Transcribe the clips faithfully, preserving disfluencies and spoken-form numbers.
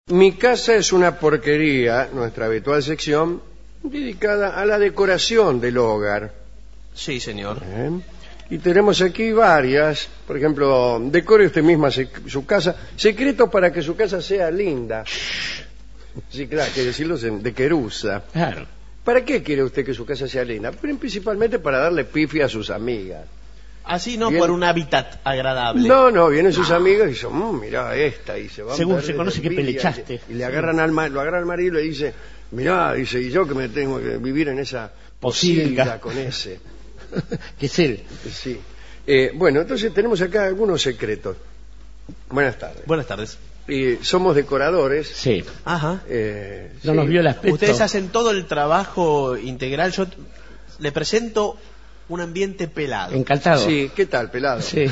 Mi casa es una porquería, nuestra habitual sección, dedicada a la decoración del hogar. Sí, señor. ¿Eh? Y tenemos aquí varias. Por ejemplo, decore usted misma su casa. Secretos para que su casa sea linda. Sí, claro, hay que decirlo de querusa. Claro. ¿Para qué quiere usted que su casa sea linda? Principalmente para darle pifia a sus amigas. Así no, Bien. por un hábitat agradable. No, no, vienen sus amigas y dicen, mmm, mirá esta, y se van Según verdes se conoce de que envidia, pelechaste. Y, y le agarran al ma- lo agarra al marido y le dice, mirá, dice, y yo que me tengo que vivir en esa posilga Posilga. con ese. Que es él. Sí. Eh, bueno, entonces tenemos acá algunos secretos. Buenas tardes. Buenas tardes. Y somos decoradores. Sí. Ajá. Eh, No sí. nos vio el aspecto. Ustedes hacen todo el trabajo integral. Yo t- le presento un ambiente pelado. Encantado. Sí, ¿qué tal, pelado? Sí.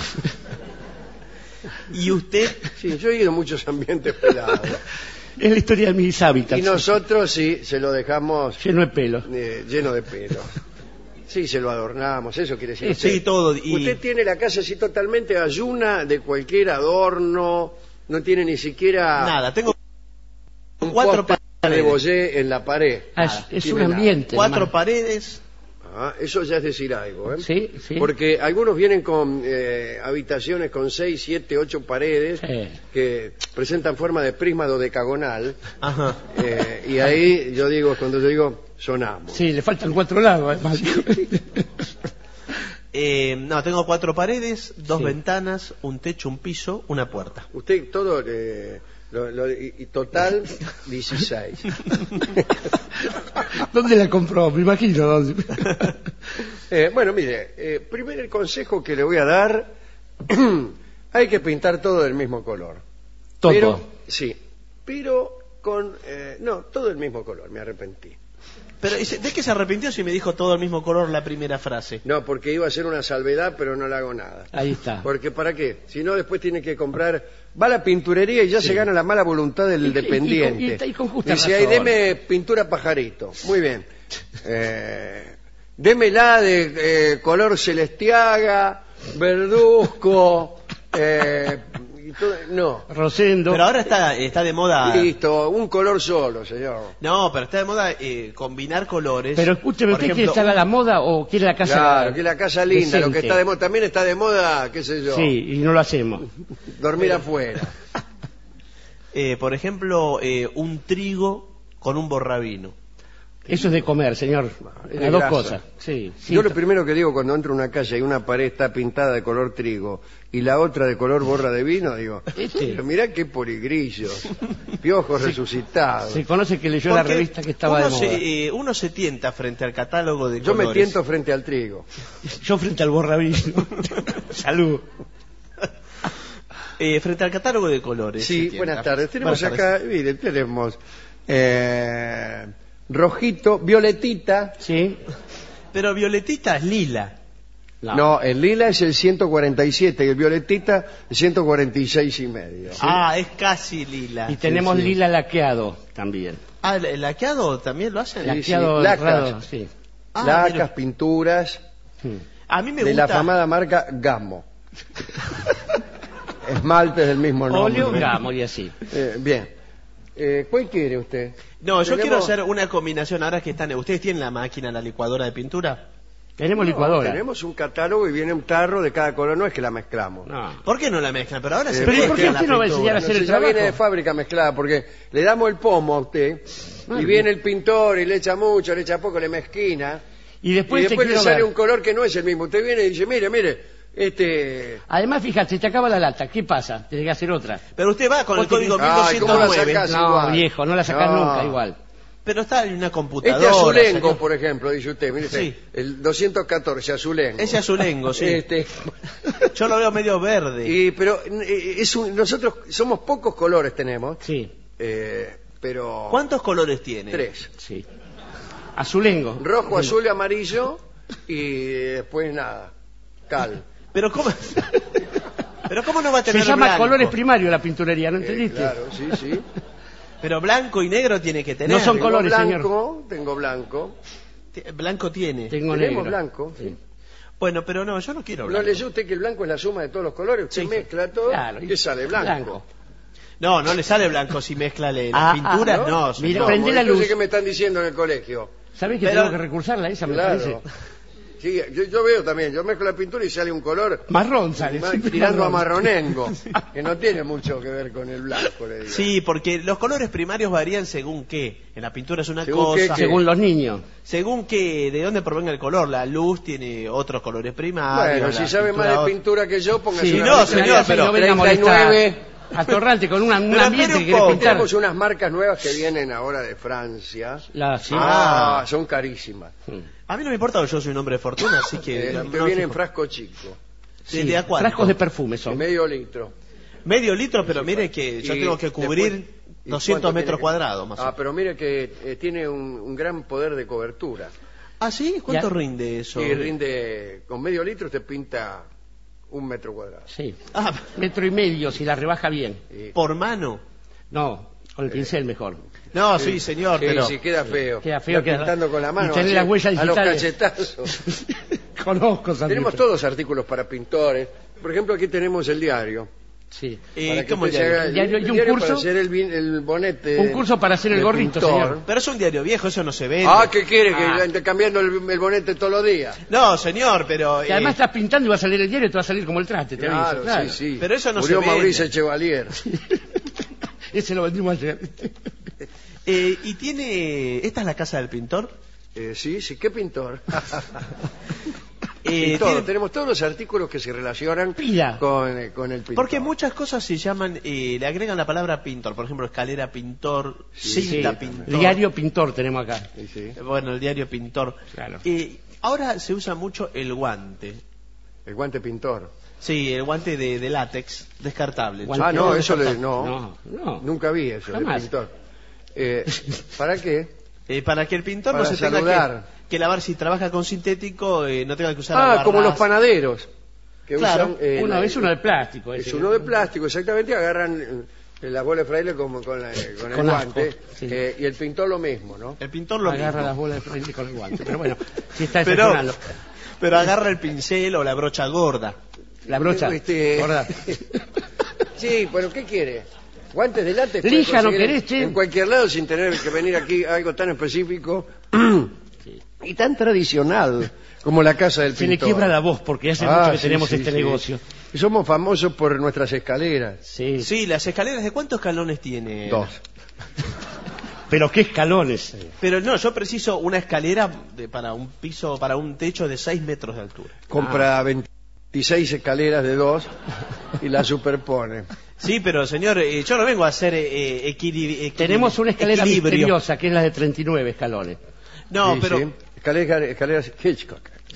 Y usted, Sí, yo he ido a muchos ambientes pelados. Es la historia de mis hábitats. Y nosotros sí, se lo dejamos Lleno de pelo. eh, lleno de pelo. Sí, se lo adornamos, eso quiere decir. sí, usted. todo. Y Usted tiene la casa así totalmente ayuna de cualquier adorno, no tiene ni siquiera nada, tengo un cuatro póster de paredes. Bollé en la pared. Ah, es es tiene un nada. ambiente. Cuatro nomás. paredes. Ah, eso ya es decir algo, ¿eh? Sí, sí. Porque algunos vienen con eh, habitaciones con seis, siete, ocho paredes Sí. que presentan forma de prisma dodecagonal. Ajá. eh, y ahí yo digo, cuando yo digo, sonamos. Sí, le faltan cuatro lados, además. Eh, no, tengo cuatro paredes, dos Sí. ventanas, un techo, un piso, una puerta. Usted todo, eh, lo- lo- y, y total, dieciséis. ¿Dónde la compró? Me imagino dónde. Eh, bueno, mire, eh, primero el consejo que le voy a dar, hay que pintar todo del mismo color. Todo. Pero, sí, pero con, eh, no, todo el mismo color, me arrepentí. Pero ¿y se- ¿de qué se arrepintió si me dijo todo el mismo color la primera frase? No, porque iba a ser una salvedad, pero no le hago nada. Ahí está. Porque ¿para qué? Si no, después tiene que comprar, va a la pinturería y ya se gana la mala voluntad del Y- y- y dependiente. con- y- y con justa Dice, ahí razón. deme pintura pajarito. Muy bien. Eh, démela de eh, color celestiaga, verduzco, eh, y todo- no. Rosendo. Pero ahora está, está de moda. Listo, un color solo, señor. No, pero está de moda eh, combinar colores. Pero escúcheme, Por ¿usted quiere ejemplo, estar a la moda o quiere la casa? Claro, que la casa linda, lo que decente? está de moda, también está de moda, qué sé yo, Sí, y no lo hacemos. dormir afuera. eh, por ejemplo, eh, un trigo con un borrabino. Eso es de comer, señor. Es de Las dos grasa. cosas. Sí, sí. Yo lo primero que digo cuando entro a una casa y una pared está pintada de color trigo y la otra de color borra de vino, digo, Este. pero mirá qué poligrillos, piojos resucitados. Se conoce que leyó la Porque revista que estaba uno de moda. Se, eh, uno se tienta frente al catálogo de Yo me colores. tiento frente al trigo. Yo frente al borrabino. Salud. Eh, frente al catálogo de colores. se Sí, tienta. buenas tardes. Tenemos Buenas acá, tardes. mire, tenemos eh, rojito, violetita. Sí. Pero violetita es lila. No. el lila es el ciento cuarenta y siete y el violetita el ciento cuarenta y seis y medio. Ah, es casi lila. Y tenemos sí. lila laqueado también. Ah, ¿el el laqueado también lo hacen? Sí, Laqueado lacas. raro, sí. Ah, Lacas, mira. pinturas Hmm. A mí me de gusta. la afamada marca Gamo. Esmaltes del mismo nombre. Óleo, gamo y así. Eh, bien. Eh, ¿Cuál quiere usted? No, yo Tenemos- quiero hacer una combinación. Ahora que están. ¿Ustedes tienen la máquina, la licuadora de pintura? Tenemos No, licuadora. Tenemos un catálogo y viene un tarro de cada color. No es que la mezclamos. No. ¿Por qué no la mezclan? Pero ahora Eh, se pero ¿y mezcla por qué la usted no va a pintura. enseñar a No hacer sé, el ya viene trabajo? de fábrica mezclada porque le damos el pomo a usted Ah, y bien. viene el pintor y le echa mucho, le echa poco, le mezquina Y después, y después te le quiero sale ver. un color que no es el mismo. Usted viene y dice, mire, mire, este... Además, fíjate, te acaba la lata. ¿Qué pasa? Tienes que hacer otra. Pero usted va con el Porque- código Ay, ¿cómo la mil doscientos nueve. sacás? No, igual. viejo, no la sacás No. nunca igual. Pero está en una computadora. Este azulengo, señor. por ejemplo, dice usted, mire, Sí. el doscientos catorce, azulengo. Ese azulengo, sí. Este, Yo lo veo medio verde. y, pero eh, es un- nosotros somos pocos colores tenemos, Sí, eh, pero ¿Cuántos colores tiene? tres. sí. Azulengo. Rojo, azul y amarillo y después nada, cal. Pero cómo. Pero cómo no va a Se tener llama blanco? colores primarios la pinturería, ¿no Eh, entendiste? claro, sí, sí. Pero blanco y negro tiene que tener. No son Tengo colores, blanco, tengo blanco. Ti- Blanco tiene. Tengo Tenemos negro. blanco. Sí. Bueno, pero no, yo no quiero ¿No blanco. leyó usted que el blanco es la suma de todos los colores? Usted Sí. mezcla todo, Claro, y- ¿qué sale? Blanco. blanco. No, no le sale blanco si mezcla le- las Ah, pinturas, ah, no. ¿no? señor. Mira, No, prende la entonces, luz. ¿qué me están diciendo en el colegio? ¿Sabés que Pero- tengo que recursarla esa, me Claro. parece? Sí, yo, yo veo también, yo mezclo la pintura y sale un color Marrón sale. más siempre tirando a marrón. marronengo, que no tiene mucho que ver con el blanco, le digo. Sí, porque los colores primarios varían según qué. En la pintura es una Según qué, cosa. qué. Según los niños. Según que de dónde provenga el color. La luz tiene otros colores primarios. Bueno, la si sabe pintura más de otro. pintura que yo, póngase Sí, una no, letra señor, de pero no venga a molestar. treinta y nueve. Atorrante con una, un Pero ambiente espere un que quiere poco. pintar. Tenemos unas marcas nuevas que vienen ahora de Francia. La, sí. Ah, son carísimas. Mm. A mí no me importa porque yo soy un hombre de fortuna, así que... Eh, no que me vienen en fijo. frasco chico, ¿De- Sí, de a cuánto? frascos de perfume de son. medio litro. Medio litro, pero mire que yo Y tengo que cubrir después- ¿y doscientos cuánto metros tiene que- cuadrados más o Ah, menos. pero mire que eh, tiene un, un gran poder de cobertura. ¿Ah, sí? ¿Cuánto Ya. rinde eso? Y rinde, con medio litro te pinta un metro cuadrado. Sí. Ah, Metro y medio si la rebaja bien. Y- por mano. No, con el pincel mejor. No, sí, señor, Sí, pero... sí, queda feo. Queda feo, Está queda- pintando con la y mano. tener así, las huellas a los digitales. cachetazos. Conozco, San Tenemos Víctor. todos artículos para pintores. Por ejemplo, aquí tenemos el diario. Sí. Eh, Para que ¿cómo usted el se diario? haga el, Diario y el un diario curso. para hacer el, vin- el bonete. Un curso para hacer el de gorrito, pintor. señor. Pero es un diario viejo, eso no se vende. Ah, ¿qué quiere? Que Ah. ande cambiando el, el bonete todos los días. No, señor, pero... Que además eh, estás pintando y va a salir el diario y te va a salir como el traste, te Claro, aviso. Claro. sí, sí. Pero eso no Murió se vende. Mauricio Chevalier. Ese lo vendimos ayer. eh, y tiene... ¿Esta es la casa del pintor? Eh, sí, sí, ¿qué pintor? Eh, Y todo, tiene- tenemos todos los artículos que se relacionan Pila. con, eh, con el pintor. Porque muchas cosas se llaman, eh, le agregan la palabra pintor. Por ejemplo, escalera pintor, Sí, cinta sí, pintor. Diario pintor tenemos acá. Sí, sí. Eh, Bueno, el diario pintor. Claro. Eh, ahora se usa mucho el guante. El guante pintor. Sí, el guante de, de látex, descartable. Guante- Ah, no, eso le, No, no, no. nunca vi eso, de Jamás. pintor. Eh, ¿Para qué? Eh, para que el pintor Para no se tenga saludar. que, que lavar, si trabaja con sintético, eh, no tenga que usar Ah, agarras. como los panaderos. Que Claro, usan, eh, Uno la- es uno de plástico. Es ese. uno de plástico, exactamente, agarran eh, la bola de fraile como con, la- con el Con guante. asco, sí. eh, y el pintor lo mismo, ¿no? El pintor lo Agarra mismo. las bolas de fraile con el guante. Pero bueno, si está Pero, exagerando. pero agarra el pincel o la brocha gorda. La brocha. Este- gorda. Sí, pero ¿qué quiere? Guantes de látex. puede Lija, ¿no conseguir querés, en, che? en cualquier lado sin tener que venir aquí a algo tan específico y tan tradicional como la casa del Se le pintor. quiebra la voz porque hace Ah, mucho que sí, tenemos sí, este sí. negocio. Y somos famosos por nuestras escaleras. Sí. Sí, las escaleras, ¿de cuántos escalones tiene? Dos. Pero qué escalones. Pero no, yo preciso una escalera de- para un piso, para un techo de seis metros de altura. Compra veintiséis escaleras de dos y las superpone. Sí, pero señor, eh, yo no vengo a hacer eh, equili- equili- Tenemos una escalera equilibrio. misteriosa que es la de treinta y nueve escalones. No, Sí, pero sí. Escaleras, escaleras Hitchcock.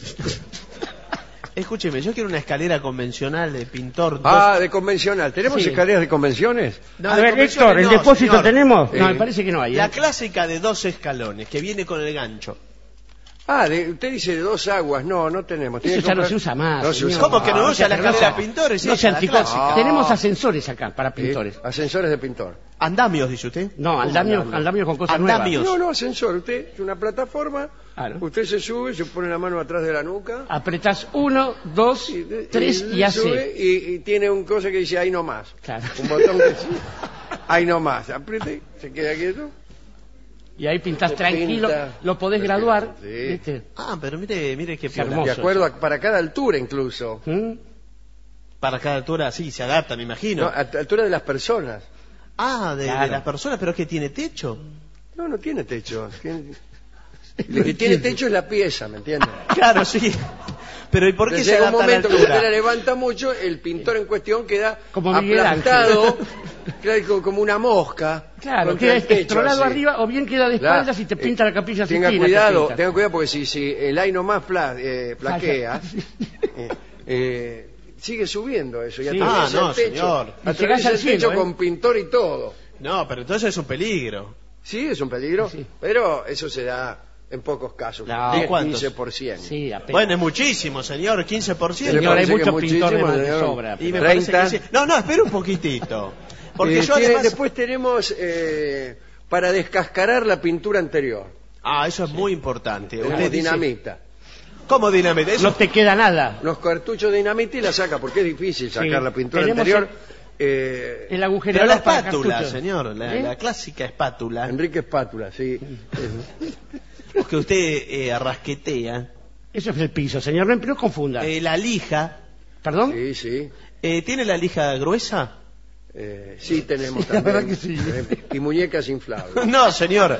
escúcheme, yo quiero una escalera convencional de pintor. Ah, dos- de convencional. ¿Tenemos Sí. escaleras de convenciones? No, A de ver, convencional Héctor, ¿el no, depósito señor. tenemos? No, Eh, me parece que no hay. ¿eh? La clásica de dos escalones, que viene con el gancho. Ah, de- usted dice de dos aguas. No, no tenemos. Tiene Eso que ya no comprar- se usa más. No se señor. usa ¿Cómo que no más. usa la sea, escalera no de pintores? No Esa, sea la anticuado. clásica. Tenemos ascensores acá para Sí, pintores. ascensores de pintor. Andamios, dice usted. No, andamios, andamios con cosas Andamios. nuevas. No, no, ascensor. Usted es una plataforma. Claro. Usted se sube, se pone la mano atrás de la nuca. Apretás uno, dos, y- tres y, hace. sube y, y tiene un cosa que dice ahí no más. Claro. Un botón que dice ahí no más. Apriete, se queda quieto. Y ahí pintás Se tranquilo, pinta. lo podés Sí. graduar. Sí. ¿viste? Ah, pero mire, mire qué Qué piola. hermoso. De acuerdo a- para cada altura incluso. ¿Mm? Para cada altura, sí, se adapta, me imagino. No, a a altura de las personas. Ah, de, de Claro. las personas, pero es que tiene techo. No, no tiene techo. Tiene- Lo que tiene techo es la pieza, ¿me entiendes? Claro, sí. Pero ¿y por qué Entonces se llega un adapta a la momento que usted la altura? levanta mucho, el pintor en cuestión queda Como Miguel aplastado, Ángel. queda como- como una mosca. Claro, contra queda el techo, estrolado así. arriba o bien queda de Claro. espaldas y te pinta Eh, la capilla Tenga Sixtina, te cuidado, pinta. tenga cuidado porque si, si el aire nomás pla, eh, plaquea, eh, eh, sigue subiendo eso. Y Sí. atraviesa Ah, no, el techo, señor. Y llegás atraviesa al el techo cielo, ¿eh? con pintor y todo. No, pero entonces es un peligro. Sí, es un peligro, Sí. pero eso se da en pocos casos. No. diez, ¿De cuántos? quince por ciento. Sí, apenas. Bueno, es muchísimo, señor, quince por ¿Le ciento. Señor, hay parece que muchos es pintores muchísimo, más de señor? sobra. Y me pero- parece treinta. que sí. No, no, espera un poquitito. Porque Eh, yo tiene- además... Después tenemos eh, para descascarar la pintura anterior. Ah, eso es muy importante. Tenemos Usted dice... dinamita. ¿Cómo dinamita? Eso... No te queda nada. Los cartuchos de dinamita y la saca, porque es difícil sacar Sí. la pintura Tenemos anterior Eh, El Pero agujerador la para espátula, cartuchos. señor, la, ¿Eh? la clásica espátula, Enrique Espátula, sí. que usted eh, arrasquetea, Eso es el piso, señor. No, no confunda. eh, la lija, ¿Perdón? Sí, sí. eh, ¿tiene la lija gruesa? Eh, sí tenemos Sí, la también. verdad que sí. Eh, Y muñecas inflables. No, señor,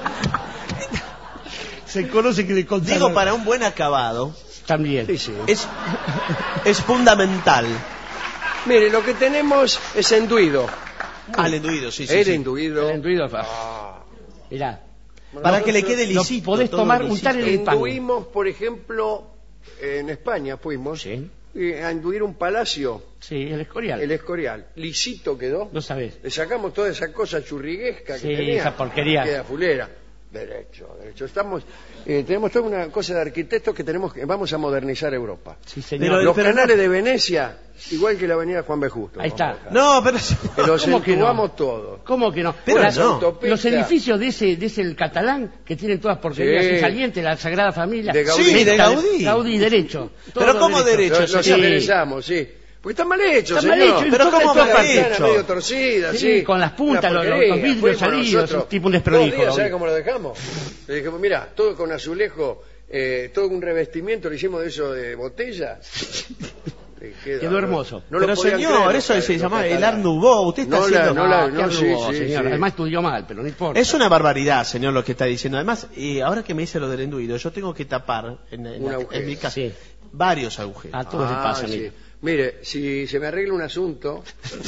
Se conoce que le contaron. digo para un buen acabado, También. Sí, sí. es, es fundamental. Mire, lo que tenemos es enduido. Al enduido, sí, sí, El sí. enduido. El enduido. Ah. Mirá. Para que le quede Lo lisito. podés todo tomar, lisito. untar en el pan. Enduimos, por ejemplo, en España fuimos Sí. eh, a enduir un palacio, Sí, el Escorial. el Escorial. Lisito quedó. No sabés. Le sacamos toda esa cosa churriguesca que Sí, tenía. esa porquería. Queda fulera. Derecho, derecho. Estamos, eh, tenemos toda una cosa de arquitectos que tenemos que vamos a modernizar Europa. Sí, señor. Pero- Los pero canales no- de Venecia, igual que la avenida Juan B. Justo. Ahí está. vamos a dejar. No, pero... Que los ¿Cómo que no? entubamos todos. ¿Cómo que no? Pero Las- no. autopistas Los edificios de ese, de ese el catalán, que tienen todas porquerías Sí. y salientes, la Sagrada Familia. De Gaudí. Sí, de Meta- Gaudí. Gaudí, derecho. Pero Todo ¿cómo derecho? Nos, nos Sí. interesamos, sí. Porque está mal hecho, Está mal señor. hecho, Pero en toda- ¿cómo en toda mal parte. Ventana hecho? medio torcida, Sí, sí. con las puntas, Una los- los porquería. vidrios Fuimos salidos, nosotros es tipo un desprolijo, dos días, ¿sabe Gaudí. cómo lo dejamos? Le dijimos, mira, todo con azulejo, eh, todo un revestimiento, lo hicimos de eso de botella. Le queda- Quedó hermoso. No lo pero podían señor, creer los eso ca- se los llama el catalanes. Art Nouveau. Usted está No la- haciendo... no la- Ah, no, qué sí, arrugó, sí, señor. sí. Además estudió mal, pero no importa. Es una barbaridad, señor, lo que está diciendo. Además, y ahora que me dice lo del enduido, yo tengo que tapar en, en Un la- agujero. en mi casa Sí. varios agujeros. A todos les Ah, pasa, sí. mire. Mire, si se me arregla un asunto,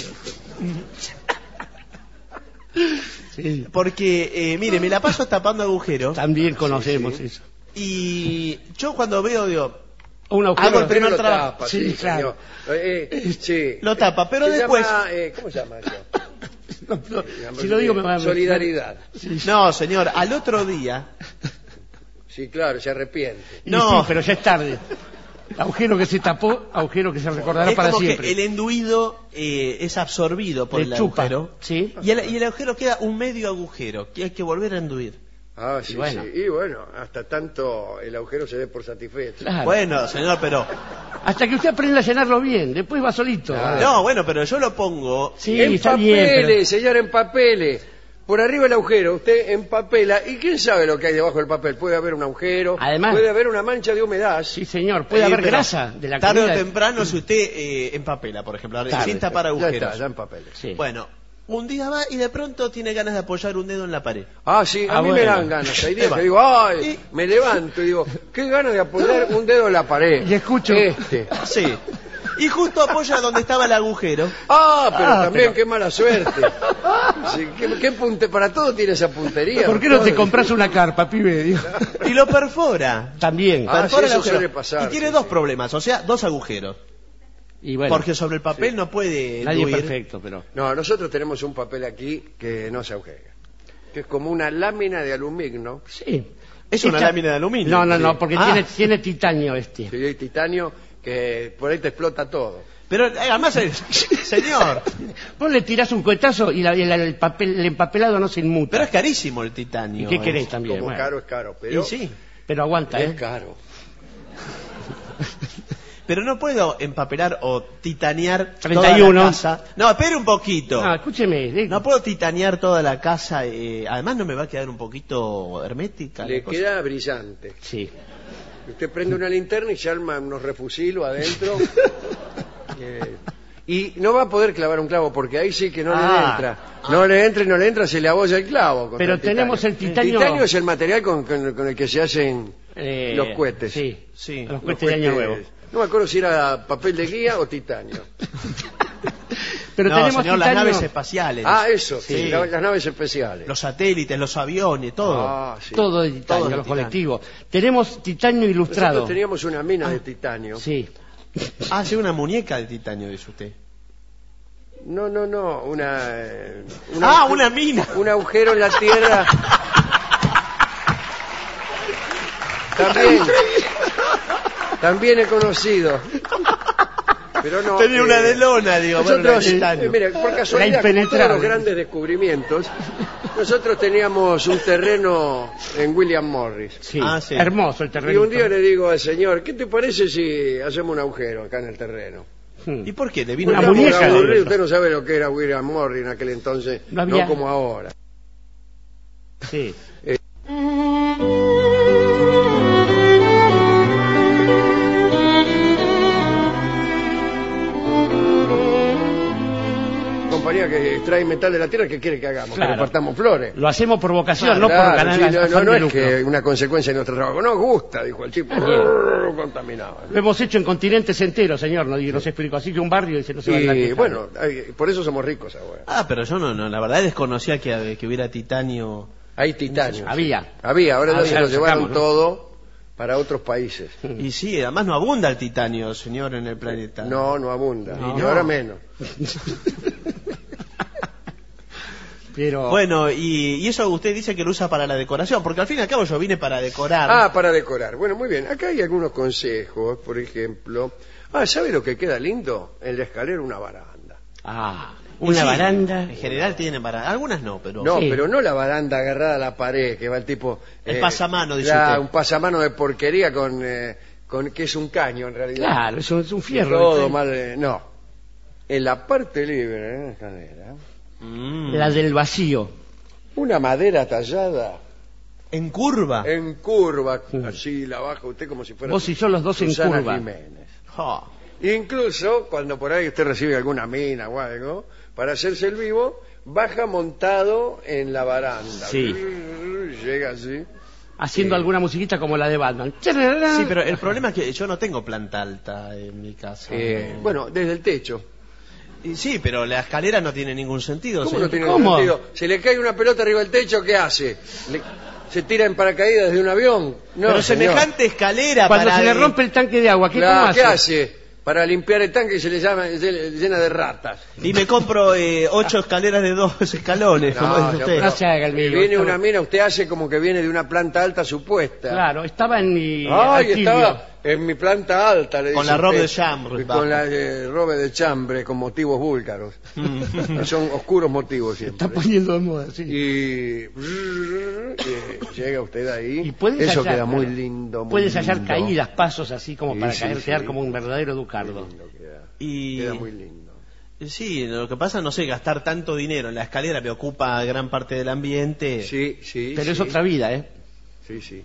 Sí. Porque, eh, mire, me la paso tapando agujeros También conocemos sí. eso. y yo cuando veo, digo, Un Hago agujero. el primer lo trabajo. tapa, Sí, sí, claro. señor. Eh, eh, sí. lo tapa, pero Se después... llama, eh, ¿cómo se llama eso? No, no, Digamos, si lo digo me va a... Solidaridad. No, señor, al otro día... Sí, claro, se arrepiente. Y No. sí, pero ya es tarde. Agujero que se tapó, agujero que se recordará Es para como siempre. que el enduido eh, es absorbido por Le el chupa, agujero. ¿sí? Y el, y el agujero queda un medio agujero, que hay que volver a enduir. Ah, sí, Y bueno. sí. Y bueno, hasta tanto el agujero se dé por satisfecho. Claro. Bueno, señor, pero... Hasta que usted aprenda a llenarlo bien, después va solito. Claro. No, bueno, pero yo lo pongo... Sí, en está papeles, bien, pero... señor, en papeles. Por arriba el agujero, usted empapela. ¿Y quién sabe lo que hay debajo del papel? Puede haber un agujero, Además- puede haber una mancha de humedad. Sí, señor, puede Eh, haber pero grasa de la Tarde comida. o temprano, si usted eh, empapela, por ejemplo, Claro, sin tapar Ya agujeros. está, ya en papeles. Sí. Bueno, un día va y de pronto tiene ganas de apoyar un dedo en la pared. Ah, sí, a Ah, mí bueno. me dan ganas. Hay días Eva. que digo, ay, Y- me levanto y digo, qué ganas de apoyar un dedo en la pared. Y escucho- Este. Sí. Y justo apoya donde estaba el agujero. Ah, pero Ah, también pero- qué mala suerte. Sí, ¿qué, qué punte- para todo tiene esa puntería. ¿Por qué no te Todo. compras una carpa, pibe? Digo. Y lo perfora. También. Ah, Perfora sí, el eso agujero. suele pasar, Y tiene sí, dos sí. problemas, o sea, dos agujeros. Y bueno, Porque sobre el papel no puede nadie es enduir. perfecto, pero... No, nosotros tenemos un papel aquí que no se agujera. Que es como una lámina de aluminio, Sí. Es una Esta- lámina de aluminio. No, no, Sí. no, porque Ah, tiene, tiene titanio este. que hay titanio, que por ahí te explota todo. Pero eh, además, el- señor, Vos le tirás un cuetazo y la- y la- el, papel, el empapelado no se inmuta. pero es carísimo el titanio. ¿Y qué querés eh. también? Como Bueno, caro es caro, Y pero sí, Pero aguanta, es ¿eh? caro. pero no puedo empapelar o titanear treinta y toda uno. la casa. No, espere un poquito. No, escúcheme. de- No puedo titanear toda la casa. eh, además, no me va a quedar un poquito hermética. la Le cosa. queda brillante. Sí. Usted prende una linterna y se arma unos refusilos adentro. Eh, y no va a poder clavar un clavo porque ahí sí que no le Ah. entra. No le entra y no le entra, se le abolla el clavo. contra Pero el titanio. tenemos el titanio- titanio es el material con, con- con el que se hacen Eh, los cohetes. Sí, Sí, los Los cohetes de Año cohetes- Nuevo. No me acuerdo si era papel de guía o titanio. Pero no, tenemos señor, las titanio- naves espaciales. Ah, eso, Sí. sí, la- las naves especiales. Los satélites, los aviones, todo. Ah, sí. Todo de titanio, Todo de los titanio. colectivos. Tenemos titanio ilustrado. Nosotros teníamos una mina de titanio. Sí. Ah, sí, una muñeca de titanio, dice usted. No, no, no, una... eh, Ah, aguje- una mina. Un agujero en la tierra. También. También he conocido. Pero no. Tenía eh, una de lona, digo. bueno, Nosotros, una de titanio. eh, mira, por casualidad, como todos impenetrable. los grandes descubrimientos, nosotros teníamos un terreno en William Morris. Sí. Ah, sí. Hermoso el terreno. Y un día le digo al señor, ¿qué te parece si hacemos un agujero acá en el terreno? ¿Y por qué? ¿Le vino Una la Estamos muñeca. aburridos. Usted no sabe lo que era William Morris en aquel entonces, No había- no como ahora. Sí. Compañía que extrae metal de la tierra, ¿qué quiere que hagamos? Claro. Que repartamos flores. Lo hacemos por vocación, Ah, no claro, por ganar sí, la- no, no, afán no de es lucro. que una consecuencia de nuestro trabajo. Nos gusta, dijo el tipo. Brrr, contaminaba. Lo hemos hecho en continentes enteros, señor, no, y nos explicó. Así que un barrio dice, no se va a andar Y quejando. bueno, ay, por eso somos ricos ahora. Ah, pero yo no, no, la verdad desconocía que, que hubiera titanio. Hay titanio. Había. Había, ahora ya Había, se lo lo llevaron sacamos, ¿no? todo para otros países. Y sí, además no abunda el titanio, señor, en el planeta. No, no abunda. No. Y ahora menos. Pero... Bueno, y, y eso usted dice que lo usa para la decoración, porque al fin y al cabo yo vine para decorar. Ah, para decorar. Bueno, muy bien. Acá hay algunos consejos, por ejemplo. Ah, ¿sabe lo que queda lindo? En la escalera una baranda. Ah, Y una sí, baranda. En general tienen baranda. Algunas no, pero. No, Sí. pero no la baranda agarrada a la pared, que va el tipo... El pasamano, dice la- usted. Un pasamano de porquería con, eh, con... que es un caño, en realidad. Claro, es un, es un Y fierro. todo ¿viste? mal... eh, no. En la parte libre de la escalera, Mm. La del vacío. una madera tallada En curva. en curva, así la baja usted como si fuera... Vos y yo los dos en Susana curva. Jiménez. Ja. Incluso cuando por ahí usted recibe alguna mina o algo, para hacerse el vivo, baja montado en la baranda. Sí. Llega así. Haciendo Sí. alguna musiquita como la de Batman. Sí, pero el problema es que yo no tengo planta alta en mi casa. Eh, bueno, desde el techo. Y sí, pero la escalera no tiene ningún sentido. ¿Cómo señor. no tiene ¿Cómo? sentido? Se le cae una pelota arriba del techo, ¿qué hace? Le- ¿Se tira en paracaídas de un avión? No, pero señor. semejante escalera Cuando para se le de- rompe el tanque de agua, ¿qué, Claro, cómo ¿qué hace? hace? Para limpiar el tanque se le llama se- llena de ratas. Y me compro eh, ocho escaleras de dos escalones, como dice no, usted. pero No se haga el eh, vivo, viene está una bien. mina, usted hace como que viene de una planta alta supuesta. Claro, estaba en mi Ay, alquilio. estaba en mi planta alta, le Con dice la robe usted. de chambre, Y bajo. Con la eh, robe de chambre, con motivos búlgaros. Son oscuros motivos siempre. Está poniendo de moda, sí. Y brrr, eh, llega usted ahí. Y puede Eso ensayar, queda muy claro. lindo. Muy Puedes hallar lindo. caídas, pasos así como Sí, para sí, caer, sí. quedar como un verdadero Muy ducardo. lindo queda. Y Queda muy lindo. sí, lo que pasa, no sé, gastar tanto dinero en la escalera me ocupa gran parte del ambiente. Sí, sí. Pero sí. es otra vida, ¿eh? Sí, sí.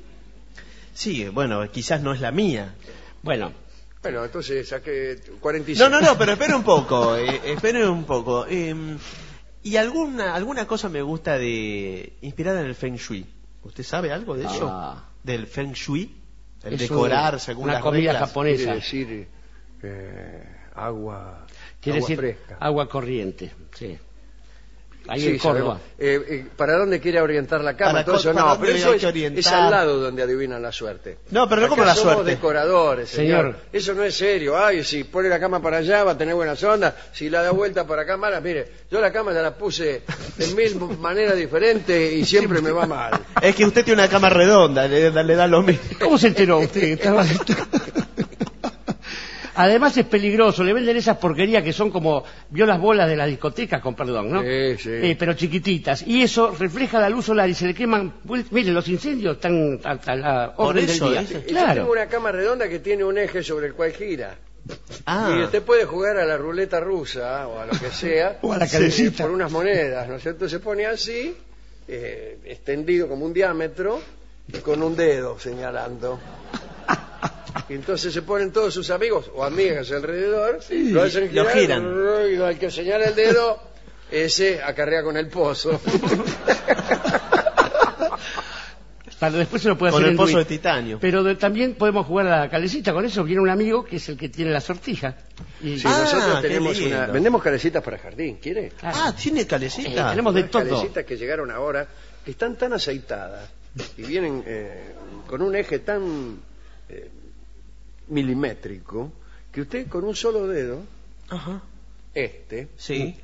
Sí, bueno, quizás no es la mía. Bueno, Bueno, entonces saqué cuarenta y No, seis. no, no, pero espere un poco, eh, espere un poco. Eh, y alguna alguna cosa me gusta de inspirada en el Feng Shui. ¿Usted sabe algo de eso? Ah. Del Feng Shui, el es decorar un- según una las comida reglas. Quiere japonesa. decir eh, agua, Quiere agua decir fresca. agua corriente, sí. Ahí Sí, en Córdoba. sabemos. Eh, eh, ¿Para dónde quiere orientar la cama? Para Todo eso co- para no, dónde pero hay eso que es, orientar. es al lado donde adivinan la suerte. No, pero no Acá como la somos suerte. decoradores, señor. Señor. Eso no es serio. Ay, si pone la cama para allá va a tener buenas ondas. Si la da vuelta para acá, mala. Mire, yo la cama ya la puse de mil maneras diferentes y siempre me va mal. Es que usted tiene una cama redonda, le, le da lo mismo. ¿Cómo se enteró usted? Estaba- Además es peligroso, le venden esas porquerías que son como, vio las bolas de las discotecas, con perdón, ¿no? Sí, sí. Eh, pero chiquititas. Y eso refleja la luz solar y se le queman, pues, miren, los incendios están a, a la Por orden eso, del día. ¿eh? Y Yo Claro. tengo una cama redonda que tiene un eje sobre el cual gira. Ah, Y usted puede jugar a la ruleta rusa o a lo que sea. O a la sí, calecita. por unas monedas, ¿no es cierto? Se pone así, eh, extendido como un diámetro, y con un dedo señalando. Y entonces se ponen todos sus amigos o amigas alrededor, lo hacen lo girar, giran. y al que señala el dedo, ese acarrea con el pozo. Para después se lo puede con hacer el en pozo de Duit. titanio. Pero de- también podemos jugar a la calecita con eso. Viene un amigo que es el que tiene la sortija. Y Sí, Ah, nosotros qué tenemos lindo. una... Vendemos calecitas para jardín, ¿quiere? claro, Ah, tiene eh, calecita. tenemos de Unas todo. calecitas que llegaron ahora, que están tan aceitadas y vienen eh, con un eje tan eh, milimétrico que usted con un solo dedo, Ajá. este, Sí.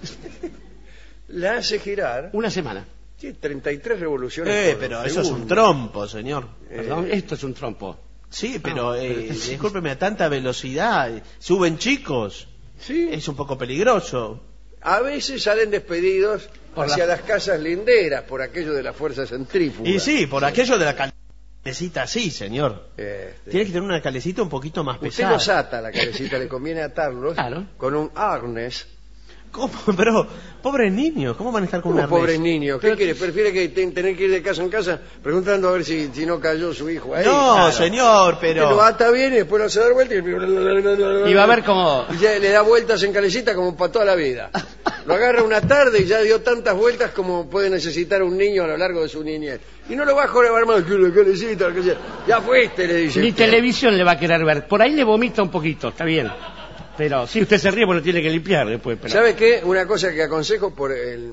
la hace girar Una semana. sí, treinta y tres revoluciones Eh, por pero eso es un segundo. trompo, señor. Perdón, esto es un trompo. Sí, pero Ah. eh, discúlpeme, a tanta velocidad, suben chicos, Sí, es un poco peligroso. a veces salen despedidos Por hacia la- las casas linderas por aquello de la fuerza centrífuga. Y sí, por aquello de la cal... Necesita, sí, señor. Este, Tiene que tener una calecita un poquito más Usted pesada. los ata, la calecita, le conviene atarlos Claro. con un arnés. ¿Cómo? Pero, pobres niños, ¿cómo van a estar con Como una arnés? pobres niños. ¿Qué quiere? ¿Prefiere que ten- tener que ir de casa en casa preguntando a ver si, si no cayó su hijo ahí? No, Claro. señor, Usted pero... lo ata bien y después lo hace dar vuelta y... Y va a ver cómo... Y ya le da vueltas en calecita como para toda la vida. Lo agarra una tarde y ya dio tantas vueltas como puede necesitar un niño a lo largo de su niñez. Y no lo va a joder más que la calecita, que sea. Ya fuiste, le dice. Ni usted. televisión le va a querer ver. Por ahí le vomita un poquito, está bien. Pero si usted se ríe, pues lo tiene que limpiar después. Pero... ¿Sabe qué? Una cosa que aconsejo por el...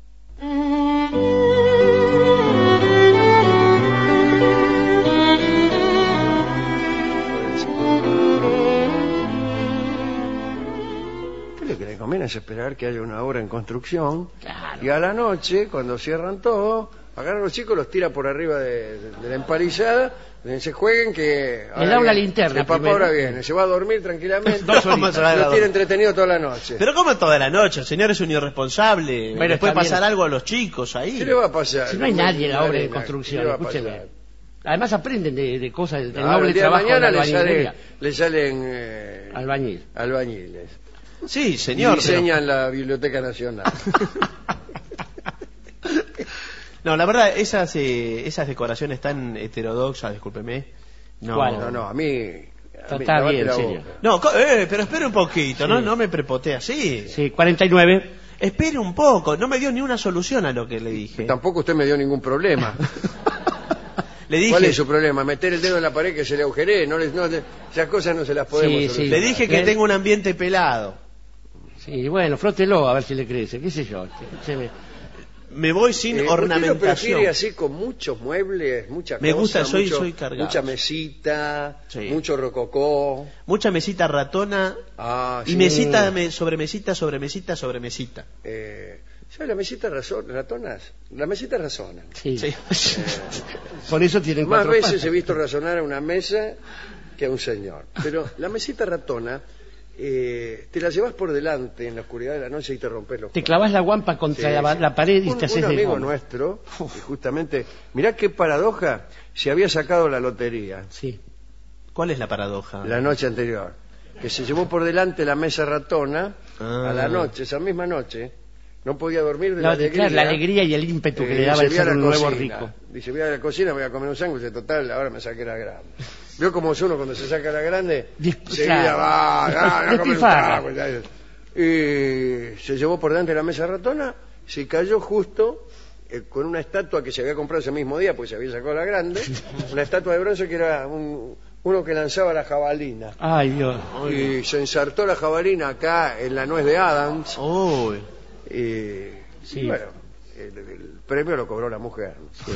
Lo que le conviene es esperar que haya una obra en construcción. Claro. Y a la noche, cuando cierran todo, agarran a los chicos, los tira por arriba de, de- de la empalizada, donde se jueguen que... Le da una linterna El papá primero. ahora viene, se va a dormir tranquilamente, Dos ¿Cómo se va a lo dormir? tiene entretenido toda la noche. Pero como toda la noche, el señor es un irresponsable. Bueno, Le puede está bien. pasar algo a los chicos ahí. ¿Qué le va a pasar? Si no hay nadie en la obra de Nadie, construcción, ¿qué le va a escúcheme. pasar? Además aprenden de, de cosas del, del Ahora, noble el día de trabajo de mañana la le, sale, albañilería. le salen eh, Albañil. albañiles. Sí, Y señor. pero- diseñan la Biblioteca Nacional. No, la verdad, esas eh, esas decoraciones tan heterodoxas, discúlpeme. No, ¿Cuál? No, no, a mí... a mí, Está lavate bien, la serio. boca. No, co- eh, pero espere un poquito, Sí. no, no me prepotee así. Sí, cuarenta y nueve. Espere un poco, no me dio ni una solución a lo que le dije. Tampoco usted me dio ningún problema. Le dije, ¿Cuál es su problema? Meter el dedo en la pared que se le agujeree. No, les- no, esas cosas no se las podemos Sí, sí. solucionar. le dije que ¿Eh? tengo un ambiente pelado. Sí, bueno, frótelo a ver si le crece, qué sé yo. Escúcheme. Me voy sin Eh, ¿usted lo ornamentación. prefiere así con muchos muebles, muchas Me cosas, gusta, soy- mucho- soy cargado. mucha mesita, Sí. mucho rococó? Mucha mesita ratona Ah, y sí. mesita me- sobre mesita, sobre mesita, sobre mesita. Eh, ¿Sabe la mesita razón, ratonas? La mesita razona. Sí. Sí. Por eso tienen Más cuatro veces patas. he visto razonar a una mesa que a un señor. Pero la mesita ratona, eh, te la llevas por delante en la oscuridad de la noche y te rompes los Te cuernos. clavas la guampa contra Sí, la, sí. la pared y un, te haces un de amigo goma. nuestro, que justamente, mirá qué paradoja, se había sacado la lotería Sí. ¿Cuál es la paradoja? la noche anterior, que se llevó por delante la mesa ratona Ah. a la noche, esa misma noche, no podía dormir de La, la de- alegría. claro, la alegría y el ímpetu que Eh, le daba dice, el "Voy a ser la un nuevo cocina". rico. Dice, voy a la cocina, voy a comer un sándwich, total, ahora me saqué la grande. Vio cómo es uno cuando se saca la grande, Dis- seguida claro. va, ah, a comer un Despilfarra. sándwich. Y se llevó por delante la mesa ratona, se cayó justo eh, con una estatua que se había comprado ese mismo día, porque se había sacado la grande, una estatua de bronce que era un- uno que lanzaba la jabalina. Ay, Dios. Y se ensartó la jabalina acá en la nuez de Adams. Uy. Y, Sí. y bueno, el, el premio lo cobró la mujer.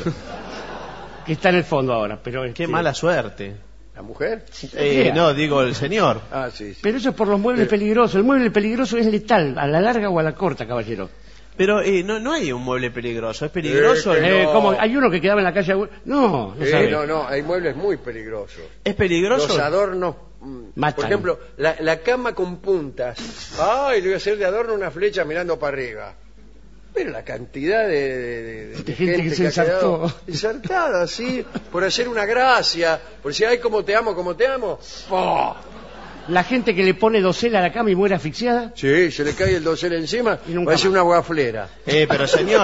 Que está en el fondo ahora, pero... Qué este, mala suerte. ¿La mujer? Eh, Mira. no, digo el señor. Ah, sí, sí. Pero eso es por los muebles Pero- peligrosos. El mueble peligroso es letal, a la larga o a la corta, caballero. Pero eh, no, no hay un mueble peligroso. Es peligroso. Eh, que Eh, no. ¿cómo? Hay uno que quedaba en la calle... Agü- No, no Eh, sabe. no, no, hay muebles muy peligrosos. Es peligroso. Los adornos, mm, Matan. por ejemplo, la, la cama con puntas. Ay, le voy a hacer de adorno una flecha mirando para arriba. Pero la cantidad de, de- de- de De gente que se ha quedado ensartó. ensartada, sí, por hacer una gracia, por decir, ay, cómo te amo, cómo te amo. ¡Oh! La gente que le pone dosel a la cama y muere asfixiada. Sí, se le cae el dosel encima, Y nunca parece más. una guaflera. Eh, pero señor.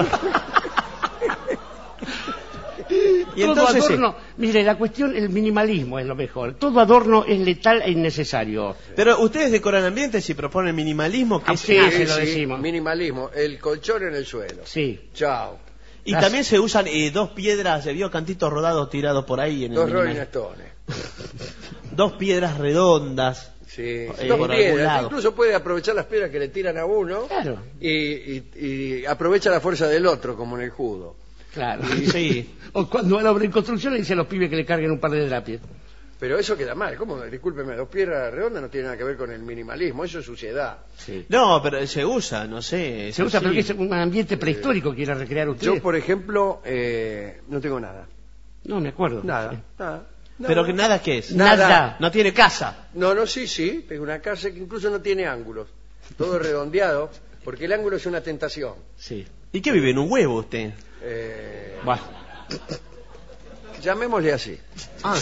Y Todo entonces, adorno, mire, la cuestión, el minimalismo es lo mejor. Todo adorno es letal e innecesario. Pero ustedes decoran ambientes y proponen minimalismo, que Ah, es- sí, se lo decimos. Minimalismo, el colchón en el suelo. Sí. Chao. y también se usan eh, dos piedras, se vio cantitos rodados tirados por ahí en el Dos minimal- Rolling Stones. Dos piedras redondas. Sí, Eh, dos por algún piedras. lado. Incluso puede aprovechar las piedras que le tiran a uno Claro, y, y- y aprovecha la fuerza del otro, como en el judo. claro. Sí. O cuando a la obra en construcción le dice a los pibes que le carguen un par de drapies. Pero eso queda mal. ¿Cómo? Discúlpeme, dos piedras redondas no tiene nada que ver con el minimalismo. Eso es suciedad. Sí. No, pero se usa, no sé. Se eso usa, sí. pero que es un ambiente prehistórico quiere recrear usted. Yo, por ejemplo, eh, no tengo nada. No, me acuerdo. Nada. Sí. Nada. Pero que nada que es. Nada. No tiene casa. No, no, sí, sí. Tengo una casa que incluso no tiene ángulos. Todo redondeado. Porque el ángulo es una tentación. Sí. ¿Y qué vive en un huevo usted? Eh, Bueno. llamémosle así. Ah,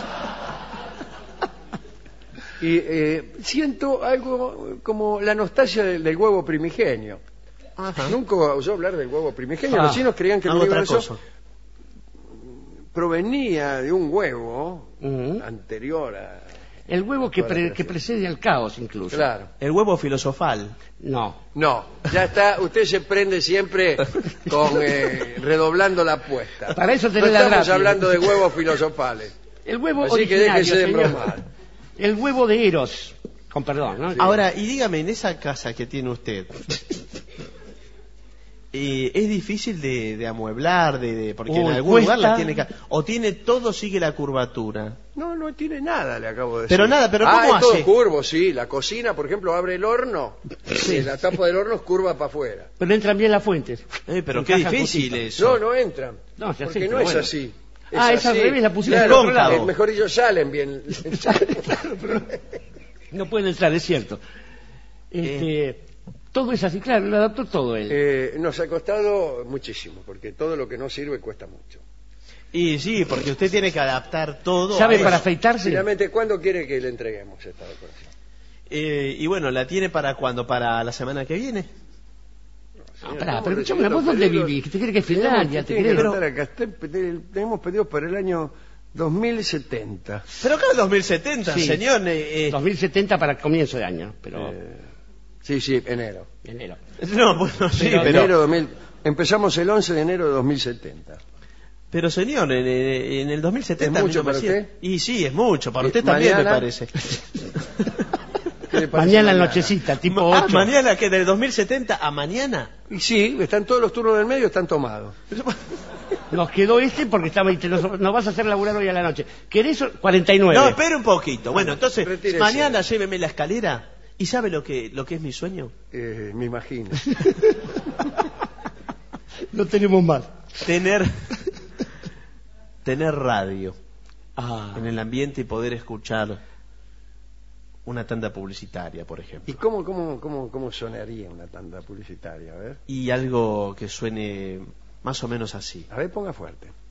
Y eh, siento algo como la nostalgia del, del huevo primigenio. ajá. Nunca oyó hablar del huevo primigenio. Ah, Los chinos creían que el Hago otra universo cosa. provenía de un huevo Ujú. anterior a... El huevo que, Toda la pre- creación. que precede al caos, incluso. Claro. El huevo filosofal. No. No, ya está, usted se prende siempre con eh, redoblando la apuesta. Para eso no tenés la estamos gracia. hablando de huevos filosofales. El huevo Así que originario, déjese de señor. bromar. El huevo de Eros. Con perdón, ¿no? Ahora, y dígame, en esa casa que tiene usted, eh, ¿es difícil de, de amueblar? De, de- porque en Uy, algún cuesta. lugar la tiene que... ¿O tiene todo, sigue la curvatura? No, no tiene nada, le acabo de decir. Pero nada, pero ah, ¿cómo es todo hace? curvo, sí. La cocina, por ejemplo, abre el horno. Sí. La tapa del horno es curva para afuera. Pero entran bien las fuentes. Eh, pero qué Encajan difícil justito. eso. No, no entran. No, ya porque sé, no pero es bueno. así. Ah, es al así. revés, la pusieron Claro, del otro lado. eh, mejor ellos salen bien. Claro, pero no pueden entrar, es cierto. Este, Todo es así, claro, lo adaptó todo él. Eh, nos ha costado muchísimo, porque todo lo que no sirve cuesta mucho. Y sí, porque usted tiene que adaptar todo. ¿Sabe a para eso. afeitarse? Finalmente, ¿cuándo quiere que le entreguemos esta decoración? Eh, y bueno, ¿la tiene para cuándo? ¿Para la semana que viene? Ah, Señor, pará, estamos pero escuchame, recibiendo ¿vos dónde pedidos. vivís? ¿Te crees que es Finlandia? ¿Te Tiene que crees? anotar acá, está- tenemos pedidos para el año dos mil setenta. Pero acá es dos mil setenta, Sí. señor. eh, eh, dos mil setenta para comienzo de año, pero Eh, sí, sí, enero. enero. No, bueno, sí, Pero pero... enero dos mil empezamos el once de enero de dos mil setenta. Pero señor, en, en- en el dos mil setenta... ¿Es a mí mucho no me para hacía- usted? Y sí, es mucho. Para Eh, usted también, mañana- me parece. ¿Qué le parece Mañana en nochecita, tipo Ah, ocho. mañana, que del dos mil setenta a mañana. Y sí, están todos los turnos del medio, están tomados. Nos quedó este porque estaba, y te nos, nos vas a hacer laburar hoy a la noche. ¿Querés cuarenta y nueve? No, espere un poquito. Bueno, entonces, Retírese. mañana lléveme la escalera. ¿Y sabe lo que, lo que es mi sueño? Eh, me imagino. No tenemos más. Tener... tener radio Ah, en el ambiente y poder escuchar una tanda publicitaria, por ¿Y ejemplo. cómo, cómo, cómo, cómo sonaría una tanda publicitaria? A ver, Y algo que suene más o menos así. a ver, ponga fuerte.